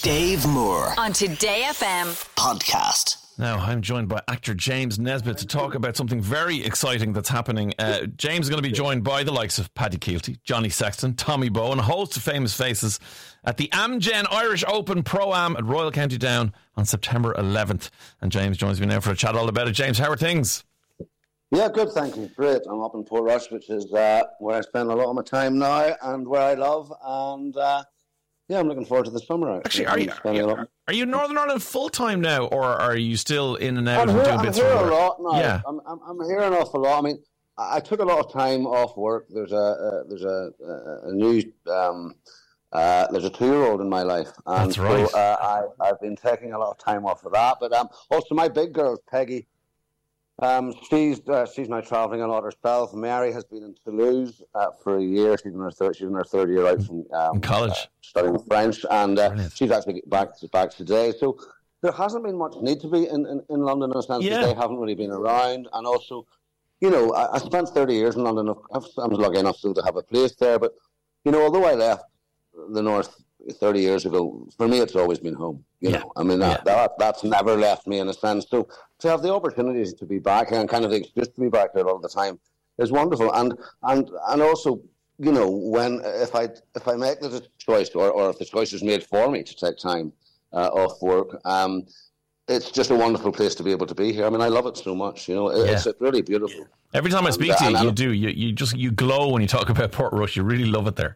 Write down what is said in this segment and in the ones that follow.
Dave Moore on Today FM podcast. Now, I'm joined by actor James Nesbitt to talk about something very exciting that's happening. James is going to be joined by the likes of Paddy Keelty, Johnny Sexton, Tommy Bowe, and a host of famous faces at the Amgen Irish Open Pro-Am at Royal County Down on September 11th. And James joins me now for a chat all about it. James, how are things? Yeah, good, thank you. Great. I'm up in Portrush, which is where I spend a lot of my time now and where I love. And yeah, I'm looking forward to the summer. Actually, are you Northern Ireland full time now, or are you still in and out and doing bits of work? I'm here a lot now. Yeah. I'm here an awful lot. I mean, I took a lot of time off work. There's a new there's a 2-year-old in my life, and that's right. So I've been taking a lot of time off of that. But also my big girl, Peggy. She's now travelling a lot herself. Mary has been in Toulouse for a year. She's in her third year out from in college, studying French, and she's actually back today. So there hasn't been much need to be in London in a sense because they haven't really been around. And also, you know, I spent 30 years in London. I'm lucky enough still to have a place there. But you know, although I left the north 30 years ago, for me it's always been home. You know, I mean that's never left me in a sense. So to have the opportunities to be back and kind of the excuse to be back there all the time is wonderful. And also, you know, if I make the choice or if the choice is made for me to take time off work, it's just a wonderful place to be able to be here. I mean, I love it so much. You know, it's really beautiful. Every time I speak to you, you glow when you talk about Portrush. You really love it there.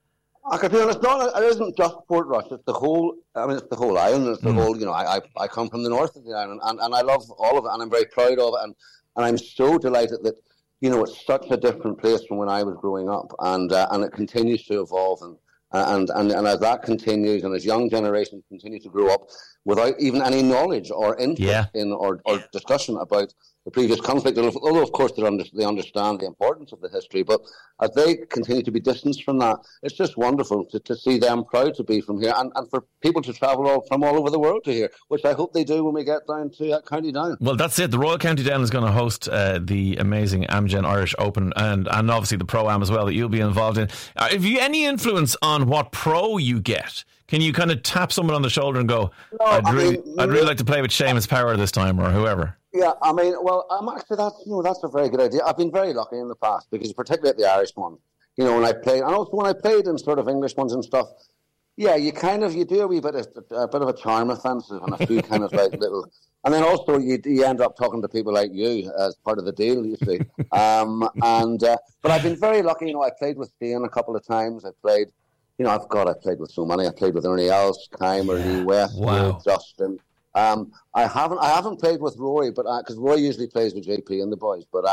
I could be honest, it isn't just Portrush. It's the whole. I mean, it's the whole island. It's the whole. You know, I come from the north of the island, and I love all of it, and I'm very proud of it, and I'm so delighted that, you know, it's such a different place from when I was growing up, and it continues to evolve, and as that continues, and as young generations continue to grow up without even any knowledge or interest in or discussion about the previous conflict, although of course they understand the importance of the history, but as they continue to be distanced from that, it's just wonderful to see them proud to be from here, and for people to travel from all over the world to here, which I hope they do when we get down to County Down. Well, that's it. The Royal County Down is going to host the amazing Amgen Irish Open and obviously the Pro-Am as well that you'll be involved in. Have you any influence on what pro you get? Can you kind of tap someone on the shoulder and go, I'd really like to play with Seamus Power this time, or whoever? Yeah, I mean, well, actually, that's a very good idea. I've been very lucky in the past, because particularly at the Irish one, you know, when I played, and also when I played in sort of English ones and stuff, yeah, you do a wee bit of a charm offensive and a few kind of like little, and then also you end up talking to people like you as part of the deal, you see. But I've been very lucky. You know, I played with Stan a couple of times. I played with so many. I played with Ernie Els, Keimer, Lee West, Justin. I haven't played with Rory, but because Rory usually plays with JP and the boys. But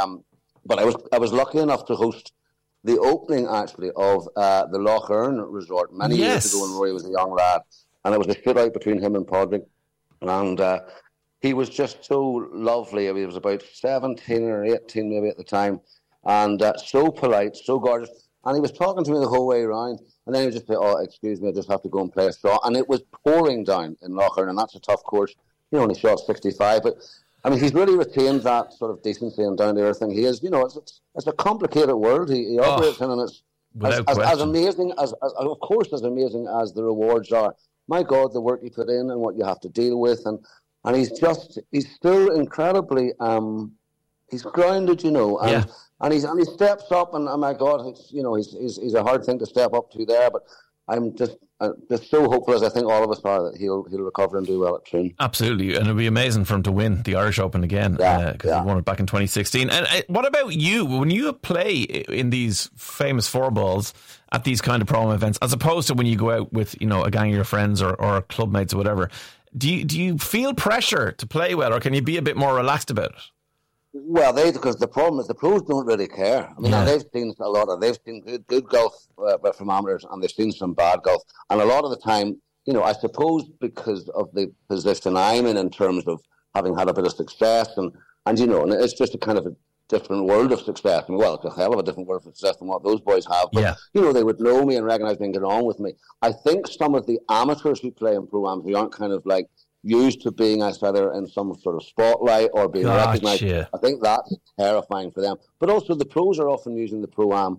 I was lucky enough to host the opening actually of the Loch Earn Resort many years ago when Rory was a young lad, and it was a shootout between him and Padraig, and he was just so lovely. I mean, he was about 17 or 18 maybe at the time, and so polite, so gorgeous, and he was talking to me the whole way around. And then he would just say, "Oh, excuse me, I just have to go and play a shot." And it was pouring down in Loch Earn, and that's a tough course. He only shot 65, but I mean, he's really retained that sort of decency and down to earth thing. He is, you know, it's a complicated world he operates in, and it's as amazing as amazing as the rewards are. My God, the work you put in and what you have to deal with, and he's still incredibly he's grounded, you know, and he steps up, and oh my God, he's a hard thing to step up to there. But I'm just so hopeful, as I think all of us are, that he'll recover and do well at Troon. Absolutely, and it'll be amazing for him to win the Irish Open again, because he won it back in 2016. And what about you? When you play in these famous four balls at these kind of pro events, as opposed to when you go out with, you know, a gang of your friends or club mates or whatever, do you feel pressure to play well, or can you be a bit more relaxed about it? Well, because the problem is the pros don't really care. I mean, they've seen good golf from amateurs, and they've seen some bad golf. And a lot of the time, you know, I suppose because of the position I'm in terms of having had a bit of success, and you know, and it's just a kind of a different world of success. I mean, well, it's a hell of a different world of success than what those boys have. But, you know, they would know me and recognise me and get on with me. I think some of the amateurs who play in Pro-Ams, who aren't kind of like used to being either in some sort of spotlight or being recognised, I think that's terrifying for them. But also the pros are often using the Pro-Am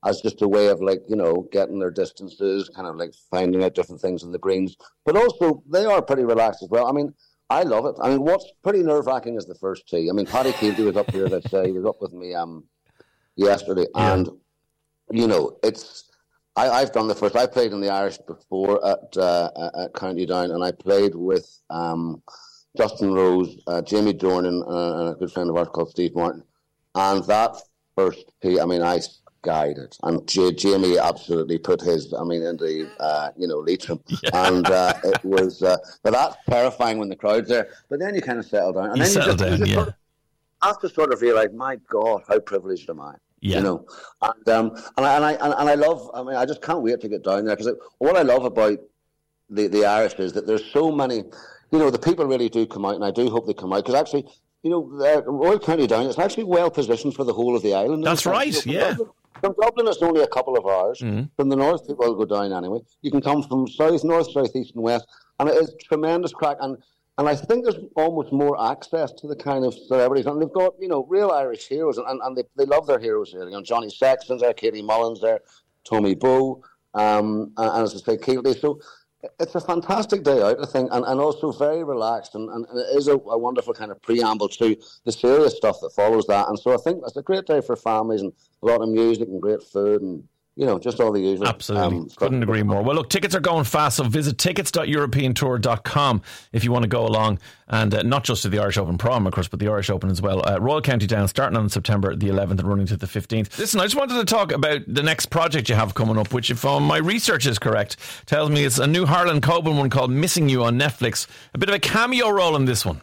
as just a way of like, you know, getting their distances, kind of like finding out different things in the greens. But also, they are pretty relaxed as well. I mean, I love it. I mean, what's pretty nerve-wracking is the first tee. I mean, Paddy Keelty was up here, let's say. He was up with me yesterday. Yeah. And, you know, I've done the first. I played in the Irish before at County Down, and I played with Justin Rose, Jamie Dornan, and a good friend of ours called Steve Martin. And that first tee, I mean, I skied it. And Jamie absolutely put his, I mean, in the, Leitrim. Yeah. And it was, but that's terrifying when the crowd's there. But then you kind of settle down. And then you just have to sort of realise, my God, how privileged am I? Yeah. You know, and I love. I mean, I just can't wait to get down there, because what I love about the Irish is that there's so many. You know, the people really do come out, and I do hope they come out, because actually, you know, Royal County Down is actually well positioned for the whole of the island. That's right. You know, from Dublin, it's only a couple of hours. Mm-hmm. From the north, people will go down anyway. You can come from south, north, south, east, and west, and it is tremendous crack. And I think there's almost more access to the kind of celebrities. And they've got, you know, real Irish heroes. And they love their heroes here. You know, Johnny Sexton's there, Katie Mullins there, Tommy Bowe, and as I say, Keelty. So it's a fantastic day out, I think, and also very relaxed. And it is a wonderful kind of preamble to the serious stuff that follows that. And so I think it's a great day for families, and a lot of music and great food, and you know, just all the usual. Absolutely. Couldn't agree more. Well, look, tickets are going fast, so visit tickets.europeantour.com if you want to go along, and not just to the Irish Open Prom, of course, but the Irish Open as well. Royal County Down, starting on September the 11th and running to the 15th. Listen, I just wanted to talk about the next project you have coming up, which, if my research is correct, tells me it's a new Harlan Coben one called Missing You on Netflix. A bit of a cameo role in this one.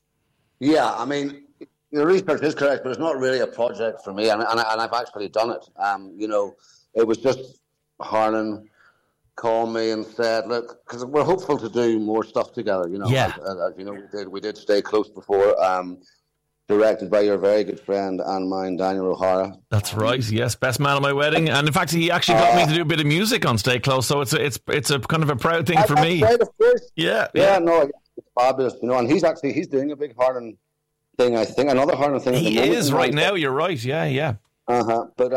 Yeah, I mean, your research is correct, but it's not really a project for me, and I've actually done it. You know, it was just Harlan called me and said, look, because we're hopeful to do more stuff together, you know. Yeah. As you know, we did Stay Close before, directed by your very good friend and mine, Daniel O'Hara. That's right, yes, best man at my wedding. And in fact, he actually got me to do a bit of music on Stay Close, so it's a kind of a proud thing for me. Right, of course. Yeah. No, it's fabulous, you know, and he's doing a big Harlan thing, I think, another Harlan thing at the moment. He is right now, you're right, yeah. But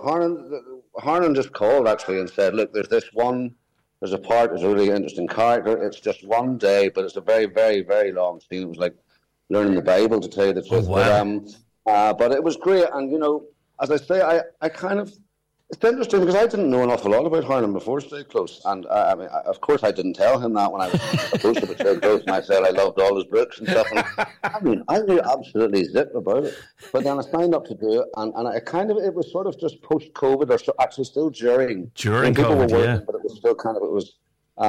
Harlan just called actually and said, look, there's a really interesting character. It's just one day, but it's a very, very, very long scene. It was like learning the Bible, to tell you the truth. Oh, wow. But it was great. And, you know, as I say, I kind of, it's interesting because I didn't know an awful lot about Harlan before Stay Close. And I mean, of course, I didn't tell him that when I was supposed to Stay Close, and I said I loved all his books and stuff. And, I mean, I knew absolutely zip about it. But then I signed up to do it, and it was sort of just post-COVID, or actually still during COVID, were working, but it was still kind of, it was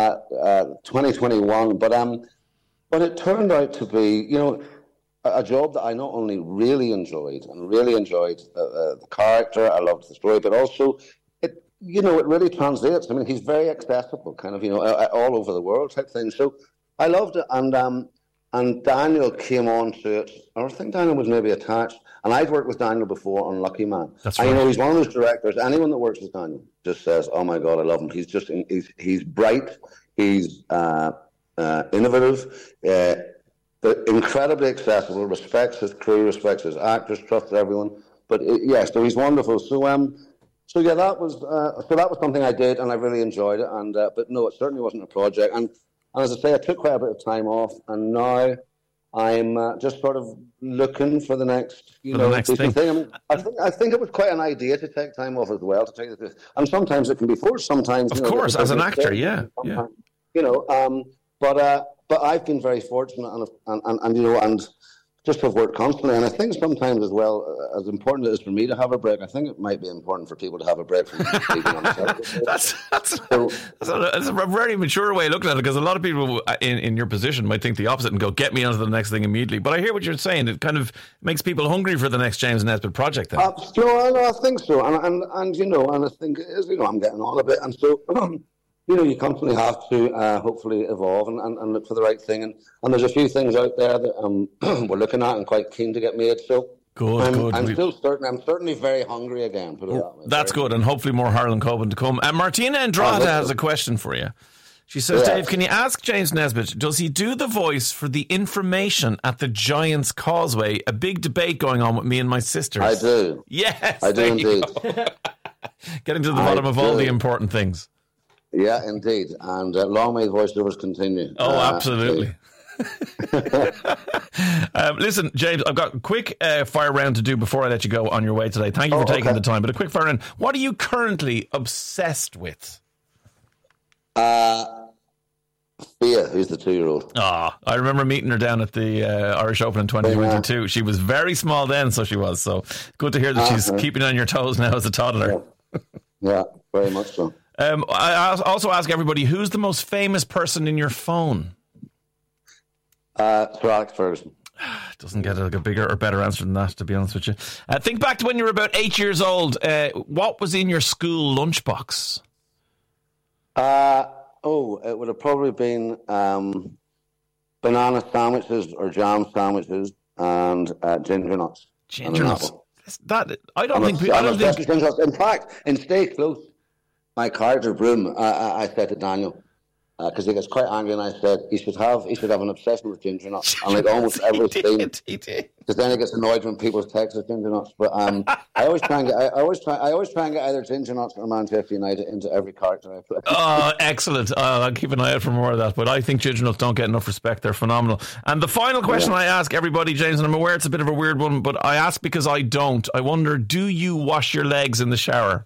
2021. But it turned out to be, you know, a job that I not only really enjoyed the character, I loved the story, but also it really translates. I mean, he's very accessible, kind of, you know, all over the world type thing. So I loved it, and Daniel came on to it. I think Daniel was maybe attached, and I'd worked with Daniel before on Lucky Man. That's right. And, you know, he's one of those directors. Anyone that works with Daniel just says, "Oh my God, I love him." He's just he's bright, he's innovative. But incredibly accessible, respects his crew, respects his actors, trusts everyone. But so he's wonderful. So that was something I did, and I really enjoyed it. And but no, it certainly wasn't a project. And as I say, I took quite a bit of time off, and now I'm just sort of looking for the next, thing. I mean, I think it was quite an idea to take time off as well, to tell you the truth. And sometimes it can be forced. Sometimes, of course, as an actor, yeah. You know, but I've been very fortunate, and you know, and just have worked constantly. And I think sometimes as well, as important as it is for me to have a break, I think it might be important for people to have a break from speaking on the television. That's a very mature way of looking at it, because a lot of people in your position might think the opposite and go, get me onto the next thing immediately. But I hear what you're saying. It kind of makes people hungry for the next James Nesbitt project then. I think so. And you know, and I think it is, you know, I'm getting on a bit. And so, you know, you constantly have to hopefully evolve and look for the right thing. And there's a few things out there that we're looking at and quite keen to get made. So good. I'm certainly very hungry again. Put it that way. That's good, and hopefully more Harlan Coben to come. Martina Andrade has a question for you. She says, Dave, can you ask James Nesbitt, does he do the voice for the information at the Giants Causeway? A big debate going on with me and my sisters. I do. Yes, I do indeed. Getting to the bottom of all the important things. Yeah, indeed. And long may voiceovers continue. Oh, absolutely. Listen, James, I've got a quick fire round to do before I let you go on your way today. Thank you for taking the time. But a quick fire round. What are you currently obsessed with? Fia, who's the 2-year-old. I remember meeting her down at the Irish Open in 2022. She was very small then, so she was. So good to hear that she's keeping on your toes now as a toddler. Yeah, very much so. I also ask everybody, who's the most famous person in your phone? Sir Alex Ferguson. Doesn't get a bigger or better answer than that, to be honest with you. Think back to when you were about 8 years old. What was in your school lunchbox? It would have probably been banana sandwiches or jam sandwiches and ginger nuts. Ginger nuts. In fact, in Stay Close, my character Broom, I said to Daniel, because he gets quite angry, and I said he should have an obsession with ginger nuts, and like almost every scene, because then he gets annoyed when people text with ginger nuts. But I always try and get either ginger nuts or Manchester United into every character I play. Oh, excellent! I'll keep an eye out for more of that. But I think ginger nuts don't get enough respect. They're phenomenal. And the final question I ask everybody, James, and I'm aware it's a bit of a weird one, but I ask because I don't. I wonder, do you wash your legs in the shower?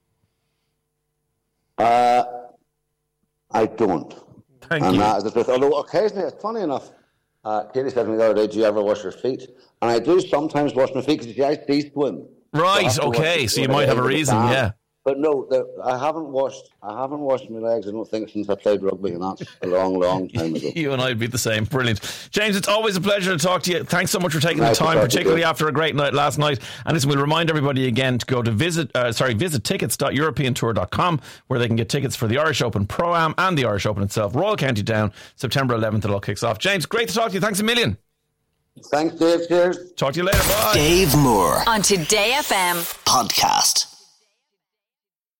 I don't. Thank you. That is the truth. Although occasionally, it's funny enough, Katie said to me the other day, do you ever wash your feet? And I do sometimes wash my feet because I sea swim. Right, okay. So you might have a reason, yeah. But no, I haven't washed my legs, I don't think, since I played rugby, and that's a long, long time ago. You and I would be the same. Brilliant. James, it's always a pleasure to talk to you. Thanks so much for taking the time, particularly after a great night last night. And listen, we'll remind everybody again to go to visit tickets.europeantour.com, where they can get tickets for the Irish Open Pro-Am and the Irish Open itself. Royal County Down, September 11th, it all kicks off. James, great to talk to you. Thanks a million. Thanks, Dave. Cheers. Talk to you later. Bye. Dave Moore on Today FM podcast.